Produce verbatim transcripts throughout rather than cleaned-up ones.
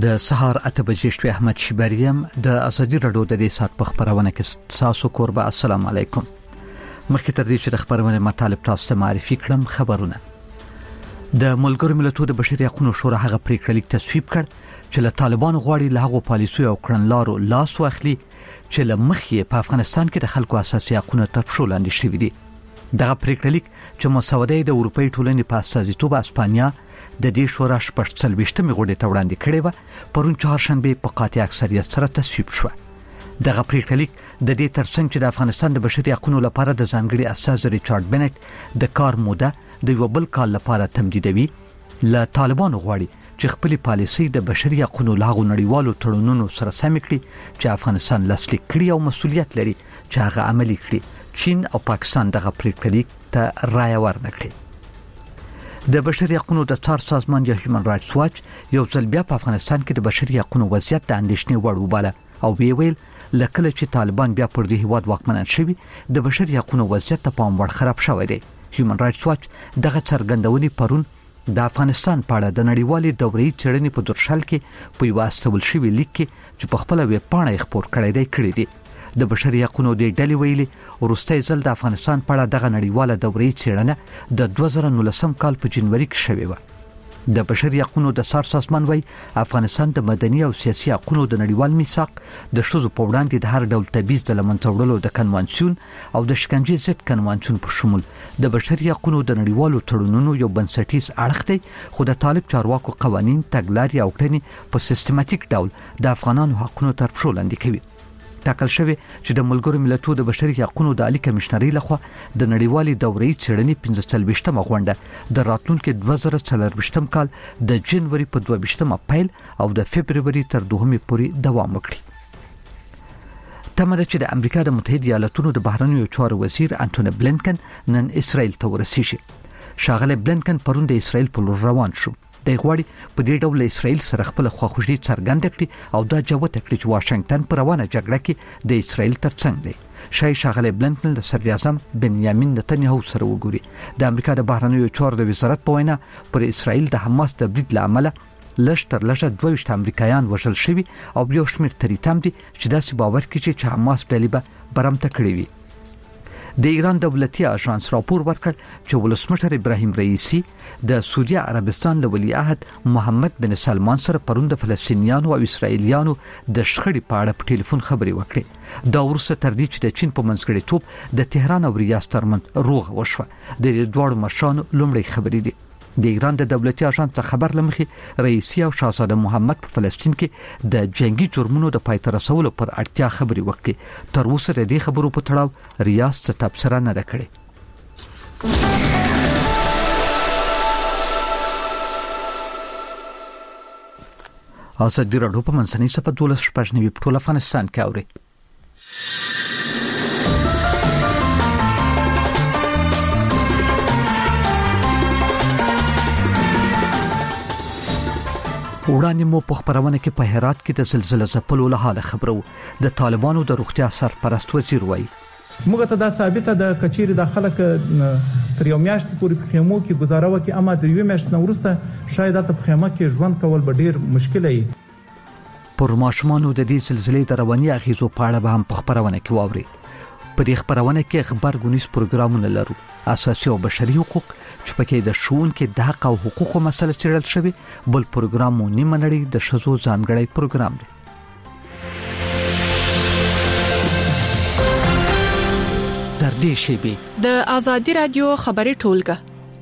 د سهار اته بجې شپې احمد شیبریم د ازادي رادیو د دې سات په خبرونه کې تاسو کوربه السلام علیکم. مخکې تر دې چې د خبرونه مطالب تاسو ته معرفي کړم خبرونه. د ملګرو ملتونو د بشري حقوقو شورا هغه پریکړه لیک تصویب کړ چې له طالبان غواړي له هغو پالیسیو او کړنلارو لاس واخلي چې له مخې په افغانستان کې د خلکو اساسي حقوقو تر پښو لاندې شوي دي. دغه پریکړه لیک چې مسوده د اروپאי ټولنې په استازیتوب اسپانیا د دې شورا شپږ څلوېښتمې غونډې ته وړاندې کړې و پرون چهارشنبه په قاطع اکثریت سره تصویب شو. دغه پریکړه لیک د دې ترڅنګ چې د افغانستان د بشري حقوقو لپاره د ځانګړي استاذ ریچارډ بنټ د کار موده د یو بل کال لپاره تمدیدوي، له طالبانو غواړي چې خپل پالیسي د بشري حقوقو لاغو نړیوالو تړونونو سره سم کړي چې افغانستان لاسلیک کړي او مسؤلیت لري چې هغه عملي کړي. چین او پاکستان دغه پریکړه لیک ته رایه ورنکړي. د بشري حقوقو د څار سازمان یا هیومن رائټس واچ یو ځل بیا په افغانستان کې د بشري حقوقو وضعیت د اندېښنې وړ وباله او وی ویل لکه چې طالبان بیا پر دې هیواد واکمنان شوي د بشري حقوقو وضعیت ته پام وړ خراب شوی دی. هیومن رائټس واچ دغه څرګندونې پرون د افغانستان په اړه د نړیوالې دورې څېړنې په درشل کې په یو استول شوی لیک کې چې په خپل ویب پاڼه خپور کړی دی کړی دی. د بشري حقوقو د ډلې ویلي ورسته ځل د افغانستان په اړه دغه نړیواله دورې څېړنه د دوه زره نولسم کال په جنوري کې شوې و. د بشري حقوقو د څار سازمان وایي افغانستان د مدني او سیاسي حقوقو د نړیوال میثاق د ښځو په وړاندې د هر ډول تبعیض د لمنځه وړلو د کنوانسیون او د شکنجې ضد کنوانسیون په شمول د بشري حقوقو د نړیوالو تړونونو یو بنسټیز اړخ دی، خو د طالب چارواکو قوانین تګلارې او کړنې په سیستماتیک ډول د افغانانو حقوقو تر پښو لاندې کوي. ټاکل شوی چې د ملګرو ملتونو د بشري حقوقو د عالی کمشنري لخوا د نړیوالې دورې څېړنې پنځه څلوېښتمه غونډه د راتلونکي دوه زره څلوېښتم کال د جنوري په دوه ویشتمه پیل او د فبروري تر دوهمې پورې دوام وکړي. تمه ده چې د امریکا د متحده ایالاتونو د بهرنیو چارو وزیر انټونی بلینکن نن اسرائیل ته ورسیږي. ښاغلی بلینکن پرون د اسرائیل په لور روان شو. د غواړي په دې ډول اسرائیل سره خپل خواخوږي څرګنده کړي او دا جوته کړي چې واشنگټن پر روانه جګړه کې د اسرائیل ترڅنګ دی. شای ښاغلی بلینکن د صدر اعظم بنیامین نتنیاهو سره وګوري. د امریکا د بهرنیو چارو د وزارت په وینا پر اسرائیل د حماس د برید له امله لږ تر لږه دوه ویشت امریکایان وژل شوي او یو شمېر ترې تم دي چې داسې باور کوي چې حماس ډلې به برمته کړې وي. د ایران دولتي اژانس راپور ورکړ چې ولسمشر ابراهیم رئیسی د سعودي عربستان له ولیعهد محمد بن سلمان سره پرون د فلسطینیانو او اسرائیلیانو د شخړې په اړه په ټلیفون خبرې وکړې. دا وروسته تر دې چې د چین په منځګړیتوب د تهران او ریاض ترمنځ روغه وشوه. د دې دواړو مشرانو لومړی خبرې دي. د ایران د دولتي اژانس خبر لمخې رئیسی او شاهزاده محمد په فلسطین کې د جنگي جرمونو د پای ته رسولو پر اړتیا خبرې وکړي. تر اوسه د دې خبرو په تړاو ریاض څه تبصره نه ده کړې. ازادي رادیو په منځنۍ صفحه دولس شپږ نوي په ټول افغانستان کې اوري. وړاندې مو په خبرونه کې په هرات کې د زلزلې ځپلو له حاله خبرو. د طالبانو د روغتیا سرپرست وزیر وایي موږ ته دا ثابته د کچېر د خلک تر یو میاشتې پورې په خیمو کې گزاره وکي، اما د یو میاشت نه وروسته شاید د خیمه کې ژوند کول به ډیر مشکل وي. پر ماشومانو د دې زلزلې د رواني اغیزو په اړه به هم په خبرونه کې واوري. په دې خبرونه کې خبرګونیز پروګرامونه لرو، اساسي او بشري حقوق چې پکې د ښوونکو د حق او حقوقو مسله څېړل شوی، بل پروګرام مو نیمه نړۍ د ښځو ځانګړی پروګرام دی. تر دې شیبې د ازادي رادیو خبري ټولګه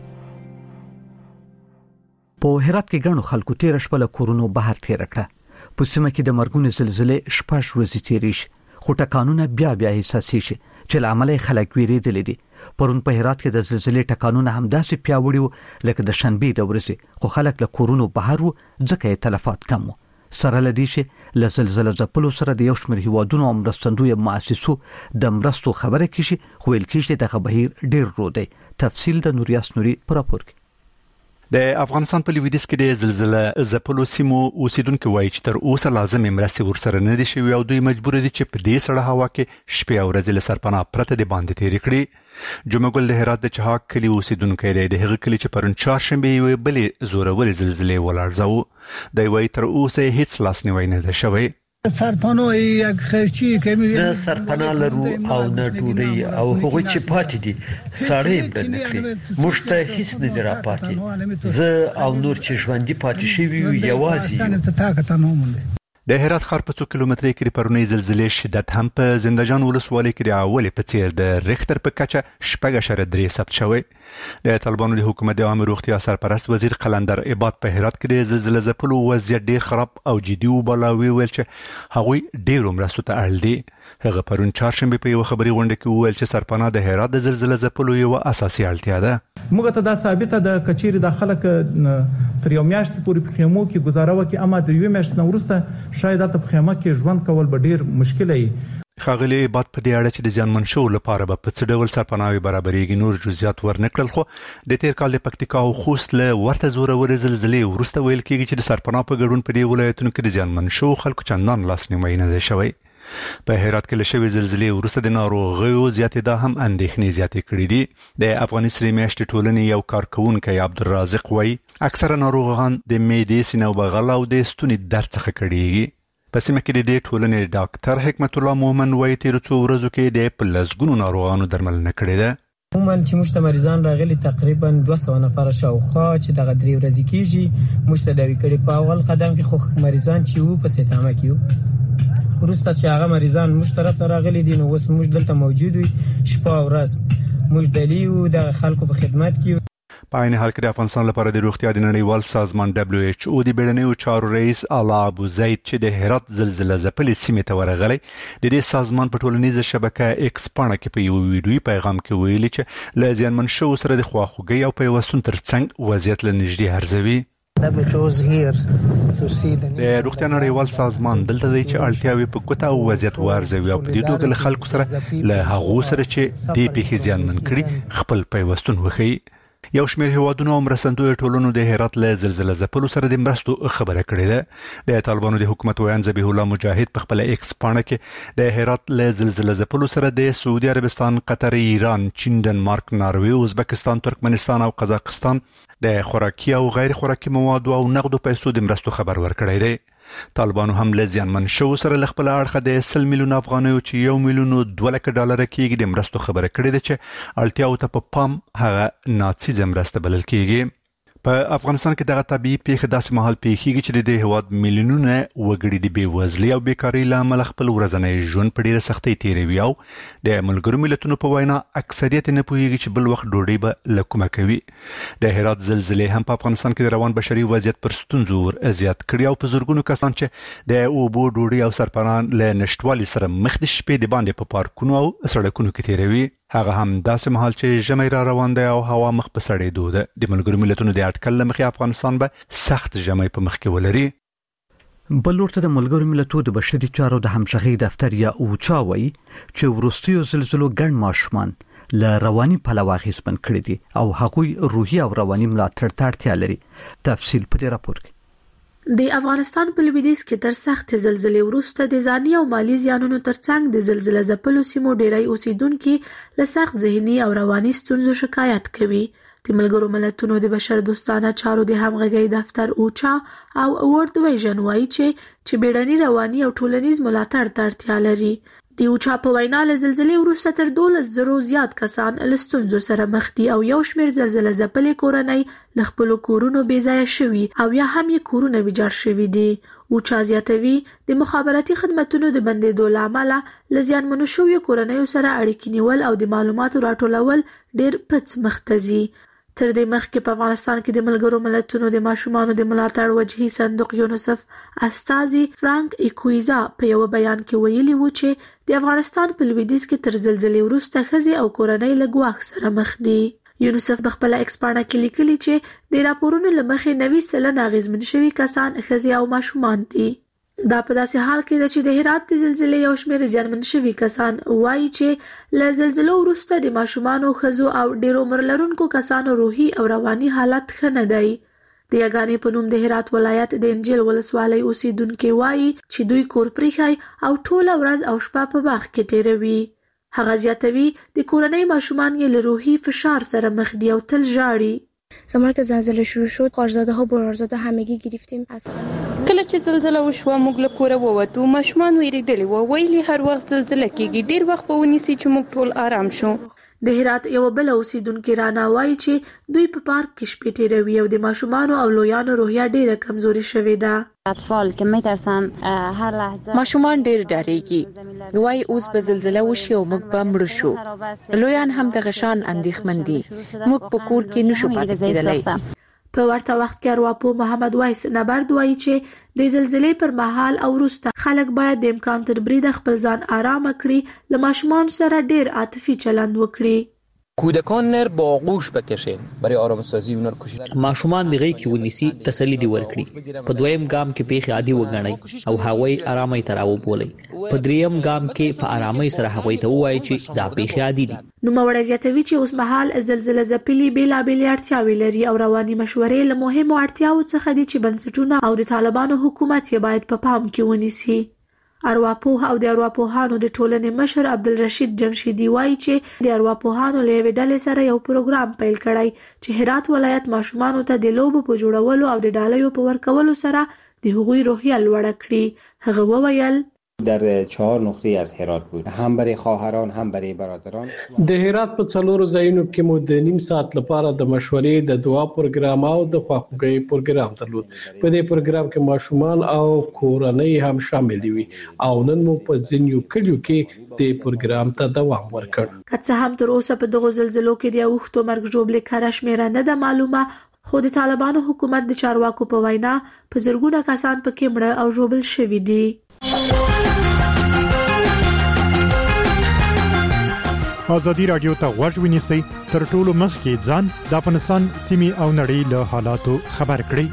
په هرات کې ګڼو خلکو تیر شپه له کورونو بهر تیر کړه. په سیمه کې د مرګونې زلزلې شپږ ورځې تیرې شي، خو ټکانونه بیا بیا احساسي شي چې له امله خلک ویریدلي دي. پرون په هرات کې د زلزلې ټکانونه هم داسې پیاوړي وو لکه د شنبې د ورځې، خو خلک له کورونو بهر وو ځکه یې تلفات کم وو. سره لدی چې له زلزلې ځپلو سره د یو شمېر هیوادونو او مرستندویه مؤسسو د مرستو خبره کیږي، خو ویل کېږي دغه بهیر ډیر رو دی. تفصیل د نوریاس نوري پر راپور کې. د افغانستان په لویدیځ کې د زلزلې ځپلو سیمو اوسیدونکو وایي چې تر اوسه لازمي مرستې ورسره نه دي شوي او دوی مجبور دي چې په دې سړه هوا کې شپې او ورځې له سرپناه پرته د باندې تېرې کړي. جمعه ګل د هرات د چهاک کلي اوسیدونکی دی. د هغه کلي چې پرون چهارشنبه یې بلې زورورې زلزلې ولړزاوه. د وی تر اوسه هیڅ لاسنیوي نه ده شوی. سرپناه یک خرچی که می‌بینیم نه سرپناه لرو او نه ډوډۍ او هغوی چې پاتې دي ساړې بل نه کړي موږ ته هیڅ نه دی را پاتې. زه او نور چې ژوندي پاتې شوي یو یوازې د هرات ښار په څو کیلومترۍ کې د پرونۍ زلزلې شدت هم په زندهجان ولسوالۍ کې د اولې په څیر د ریختر په کچه شپږ اعشاریه درې ثبت شوی. د طالبانو د حکومت د عامه روغتیا سرپرست وزیر قلندر عباد په هرات کې د زلزلې ځپلو وضعیت ډیر خراب او جدي وباله ویل چې هغوی ډیرو مرستو ته اړ دي. هغه پرون چهارشنبه په یو خبري غونډه کې وویل چې سرپناه د هرات د زلزلې ځپلو یو اساسي اړتیا ده. موږ ته دا ثابته د کچيري د خلک تر یو میاشتې پورې په خیمو کې گزاره وکي اما د یو میاشت نورسته شاید د خیمه کې ژوند کول به ډیر مشکل وي. خاغلی عباد په دې اړه چې د ځانمن شو لپاره به په څه ډول سرپناوي برابرېږي نور جزئیات ورنکړل خو د تیر کال د پکتیکا او خوست له ورته زورور زلزلې ورسته ویل کېږي چې د سرپنا په ګډون په دې ولایتونو کې د ځانمن شو خلکو چندان لاسنیوي نه دی شوی. په هرات کې له شوې زلزلې وروسته د ناروغیو زیاتېدا هم اندېښنې زیاتې کړې دي. د افغاني سرې میاشتې ټولنې یو کارکونکی عبدالرازق وایي اکثره ناروغان د معدې سینه او بغل او د ستوني درد څخه کړېږي. په سیمه کې د دې ټولنې ډاکټر حکمت الله مومن وایي تیر څو ورځو کې د په لسګونو ناروغانو درملنه کړې ده. عموما چې موږ ته مریضان راغلي تقریبا دوه سوه نفر شاوخوا چې دغه درې ورځې کېږي موږ ته داوی کړي. په اول قدم کې خو مریضان چې وو په سیتامه کې وو وروسته چې هغه مریضان موږ طرف راغلي دي نو اوس موږ دلته موجود یو شپه او ورځ موږ دلیو د خلکو په خدمت کې. په عین حال کې د افغانستان لپاره د روغتیا د نړیوال سازمان دبليو ایچ او د بیړنیو چارو رئیس اعلی ابو زید چې د هرات زلزلې ځپلې سیمې ته ورغلی د دې سازمان په ټولنیزه شبکه ایکس پاڼه کې په یو ویډیوي پیغام کې ویلي چې له زیانمن شو سره د خواخوږي او پیوستون ترڅنګ وضعیت له نږدې ارزوي. د روغتیا نړیوال سازمان دلته دی چې اړتیاوې په کوټه او وضعیت وارزوي او په دې توګه له خلکو سره له هغو سره چې دې پیښې زیانمن کړي خپل پیوستون وښیي. یو شمېر هیوادونو او مرستندویه ټولنو د هرات له زلزلې ځپلو سره د مرستو خبره کړې ده. د طالبانو د حکومت ویان ذبیح الله مجاهد په خپل ایکس پاڼه کې د هرات له زلزلې ځپلو سره د سعودي عربستان، قطر، ایران، چین، ډنمارک، ناروې، ازبکستان، ترکمنستان او قزاقستان د خوراکي او غیر خوراکي موادو او نقدو پیسو د مرستو خبر ورکړی دی. طالبانو هم له زیانمن شو سره له خپل اړخه د سل میلیون افغانیو چې یو میلیون دوه لکه ډالر کېږي د مرستو خبره کړې ده چې اړتیاو ته په پام هغه ناڅیزه مرسته بلل کېږي. په افغانستان کې دغه طبيعي پیښه داسې مهال پیښیږي چې د دې هواد میلیونونه وګړي د بېوزلۍ او بیکارۍ له امله خپل ورځنی ژوند په ډېره سختۍ تیروي او د ملګرو ملتونو په وینا اکثریت نه پوهیږي چې بل وخت ډوډۍ به له کومه کوي. د هرات زلزلې هم په افغانستان کې د روان بشري وضعیت پر ستونزو ور زیات کړي او په زرګونو کسان چې د اوبو، ډوډۍ او سرپناه له نشټوالي سره مخ د شپې د باندې په پارکونو او سړکونو کې تیروي. هغه هم داسې مهال چې ژمی را روان دی او هوا مخ په سړېدو ده. د ملګرو ملتونو د اټکل له مخې افغانستان به سخت ژمی په مخ کې ولري. بل ورته د ملګرو ملتونو د بشري چارو د همغږۍ دفتر یا اوچا وایي چې وروستیو زلزلو ګڼ ماشومان له رواني پلوه اغېزمن کړي دي او هغوی روحي او رواني ملاتړ ته اړتیا لري. تفصیل په دې راپور کې. د افغانستان په لویدیځ کې تر سخت زلزلې وروسته د ځاني او مالی زیانونو ترڅنګ د زلزلې ځپلو سیمو ډیری اوسیدونکو له سخت ذهني او رواني ستونزو شکایت کوي. د ملګرو ملتونو د بشر دوستانه چارو د همغږۍ دفتر اوچا او ورلد ویژن وایي چې چې بیړني رواني او ټولنیز ملاتړ ته اړتیا لري. د اوچا په وینا له زلزلې وروسته تر دولس زرو زیات کسان له ستونزو سره مخ دي او یو شمېر زلزلې ځپلې کورنۍ له خپلو کورونو بې ځایه شوي او یا هم یې کورونه ویجاړ شوي دي. اوچا زیاتوي د مخابراتي خدماتو د بندېدو له امله له زیانمنو شویو کورنیو سره اړیکې نیول او د معلوماتو راټولول ډېر پڅ مخ ته ځي. تر دې مخکې په افغانستان کې د ملګرو ملتونو د ماشومانو د ملاتړ وجهي صندوق یونیسف استازي فرانک ایکویزا په یو بیان کې ویلي و چې د افغانستان په لویدیځ کې تر زلزلې وروسته ښځې او کورنۍ له ګواښ سره مخ دي. یونیسف په خپل ایکس پاڼه کې لیکلي چې د راپورونو له مخې نوي سلنه اغېزمن شوي کسان ښځې او ماشومان دي. دا په داسې حال کې ده چې د هرات د زلزلې یو شمېر زیانمن شوي کسان وایي چې له زلزلو وروسته د ماشومانو، ښځو او ډېر عمر لرونکو کسانو روحي او رواني حالت ښه نه دی. د یګانې په نوم د هرات ولایت د انجیل ولسوالۍ اوسیدونکي وایي چې دوی کور پریښی او ټوله ورځ او شپه په باغ کې تیروي. هغه زیاتوي د کورنۍ ماشومان یې له روحي فشار سره مخ دي او تل ژاړي. زمان که زلزله شروع شد خارزاده ها برارزاده همگی گرفتیم از خانه. کله چې زلزله وشوه موږ له کوره ووتو ماشومان ویریدلي وو ویلي هر وخت زلزله کیږي ډیر وخت به ونیسي چې موږ ټول آرام شو. د هرات یو بل اوسیدونکو رانا وایي چې دوی په پارک کې شپې تیروي او د ماشومانو او لویانو روحیه ډیره کمزوري شوې ده. اطفال که میترسن هر لحظه ماشومان ډیر ډاریږي وای اوس به زلزله وشي او موږ به مړ شو. لویان هم د غشان اندېښمن دي موږ په کور کې نشو پاتې کېدلی. په ورته وخت کې ارواپو محمد وایس نبرد وایي چې د زلزلې پر مهال او وروسته خلک باید د امکان تر بریده خپل ځان آرام کړي له ماشومان سره ډیر عاطفي چلند وکړي. کودکان نر با آغوش بکشین برای آرامسازی اونر کوشش ماشومان دغه کی ونیسی تسلی دی ورکړي. په دویم ګام کې پیښه عادي وګڼي او هغوی آرامي تراو بولي. په دریم ګام کې په آرامي سره هغوی ته وایي چې دا پیښه عادي دي. نو مورز یاتوی چې اوس مهال زلزلہ ځپلي بیلابېل اړتیاوې لري او رواني مشورې له مهمو اړتیاو څخه دي چې بنسټونه او د طالبانو حکومت یې باید په پام کې ونیسي. ارواپوه او د ارواپوهانو د ټولنې مشر عبدالرشید جمشیدی وایي چې د ارواپوهانو له یوې ډلې سره یو پروګرام پیل کړی چې هرات ولایت ماشومانو ته د لوبو په جوړولو او د ډالیو په ورکولو سره د هغوی روحیه لوړه کړي. هغه وویل در چهار نقطه از هرات بود هم برای خواهران هم برای برادران. د هرات په څلورو ځایونو کې مو د نیم ساعت لپاره د مشورې د دعا پروګرام او د خواخوږۍ پروګرام درلود. په دې پروګرام کې ماشومان او کورنۍ هم شامل وي او نن مو په ځینو کلیو کې د پروګرام ته دوام ورکړ. که څه هم تر اوسه په دغه زلزلو کې د اوښتو مرګ ژوبلې کره شمیره نه ده معلومه خو د طالبانو حکومت د چارواکو په وینا په زرګونه کسان پکې مړه او ژوبل شوي دي. ازادي رادیو ته غوږ ونیسئ تر ټولو مخکې ځان د افغانستان سیمې او نړۍ له حالاتو خبر کړئ.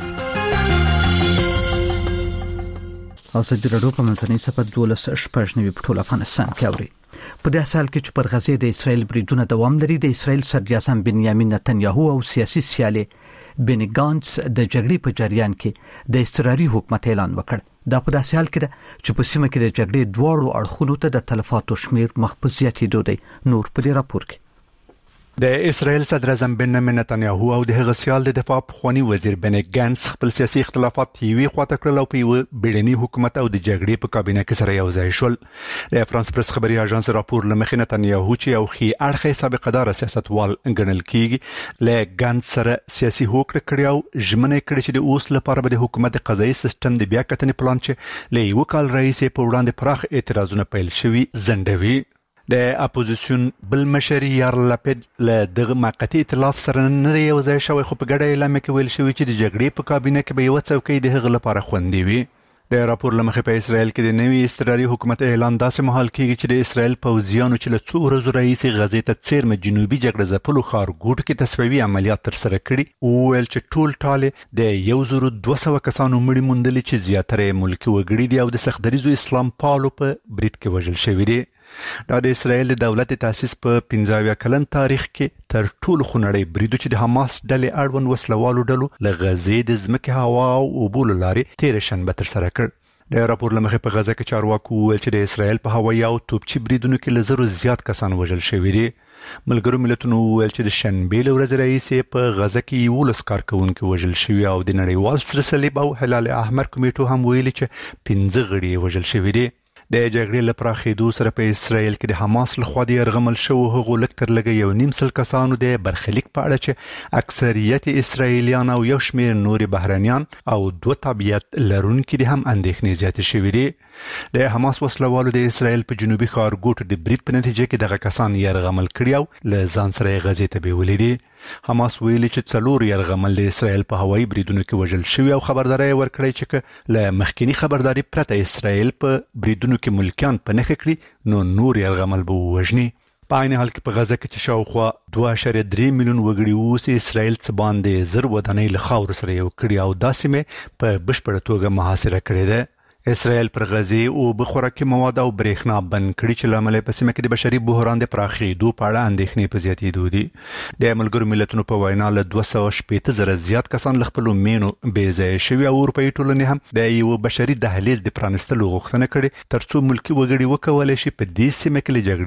ازادي رادیو په منځنۍ صفحه دولس شپږ نوي په ټول افغانستان کې اوري. په دې حال کې چې پر غزې د اسرایل بریدونه دوام لري د اسرایل صدر اعظم بنیامین نتنیاهو او سیاسي سیالي بنی ګانټس د جګړې په جریان کې د اضطراري حکومت اعلان وکړ. دا په داسې حال کې ده چې په سیمه کې د جګړې دواړو اړخونو ته د تلفاتو شمیر مخ په زیاتېدو دی. نور په دې راپور کې د اسرائیل صدر اعظم بنیامین نتنیاهو او د هغه سیال د دفاع پخوانی وزیر بنی ګانټس خپل سیاسي اختلافات یوې خواته کړل او په یو بیړني حکومت او د جګړې په کابینه کې سره یو ځای شول. د فرانس پریس خبري اژانس راپور لمخې نتنیاهو چې یو خي اړخې سابقه دار سیاستوال ګڼل کیږي له ګانټس سره سیاسي هوکړه کړی او ژمنه کړې چې د اوس لپاره به د حکومت قضایي سیستم د بیا کتنې پلان چې له یو کال راهیسې په وړاندې پراخ اعتراضونه پیل شوي زندوي. د اپوزیشن بل مشر یار لپید له دغه موقتی ائتلاف سره نه یو ځای شوی خو په ګډه اعلان کې ویل شوی چې د جګړې په کابینه کې به یو څوکۍ د هغه لپاره خوندي وي. د راپور لمخې په اسرائیل کې د نوي اضطراري حکومت اعلان داسې مهال کېږي چې د اسرائیل پوځیانو چې له څو ورځو راهیسې غزې ته څیرمه جنوبي جګړه ځپلو ښارګوټو کې تصفیوي عملیات ترسره کړي وویل چې ټول ټالې د یو زرو دوه سوه کسانو مړي موندلي چې زیاتره ملکي وګړي دي او د سختدریزو اسلام پالو په برید کې وژل شوي دي. دا د اسرائیل د دولت تاسیس په پنځه اویا کلن تاریخ کې تر ټولو خونړی بریدو چې د حماس ډلې اړوند وسلوالو ډلو له غزې د ځمکې هوا او اوبو له لارې تېره شنبه ترسره کړ. د راپور لمخې په غزه کې چارواکو وویل چې د اسرائیل په هوایي او توپچي بریدونو کې له زرو زیات کسان وژل شوي دي. ملګرو ملتونو وویل چې د شنبې له ورځې راهیسې په غزه کې یولس کارکوونکي وژل شوي او د نړیوال سره صلیب او هلال احمر کمیټو هم ویلي چې پنځه غړي وژل شوي دي. د جګړې له پراخېدو سره په اسرائیل کې د حماس لخوا د یرغمل شوو هغو لږ تر لږه یو نیم سل کسانو د برخلیک په اړه چې اکثریت اسرائیلیان او یو شمېر نورې بهرنیان او دوه تابعیت لرونکي دي هم اندېښنې زیاتې شوي دي. د حماس وسلوالو د اسرائیل په جنوبي ښارګوټو د برید په نتیجه کې دغه کسان یرغمل کړي او له ځان سره یې غزې ته بیولي دي. حماس ویلي چې څلور یرغمل د اسرائیل په هوایي بریدونو کې وژل شوي او خبرداری ورکړی چې له مخکینی خبرداري پرته اسرائیل په بریدونو کې ملکیان په نښه کړي نو نور یرغمل به ووژني. په عین حال کې په غزه کې چې شاوخوا دوه اعشاریه درې میلیون وګړي اوس اسرائیل څه باندې زر ودانۍ له خاورو سره یو کړي او دا سیمې په بشپړه توګه محاصره کړې ده. اسرائیل پر غزې او بخوراکي مواد او برېښنا بند کړي چې لامل په سیمه کې د بشري بحران د پراخېدو په اړه اندېښنې په زیاتېدو دي. د ملګرو ملتونو په وینا له دوه سوه شپېته زره زیات کسان له خپلو مینو بې ځایه شوي او اروپایي ټولنې هم د یو بشري دهلیز د پرانستلو غوښتنه کړې تر څو ملکي وګړي وکولی شي په دې سیمه کې له جګړې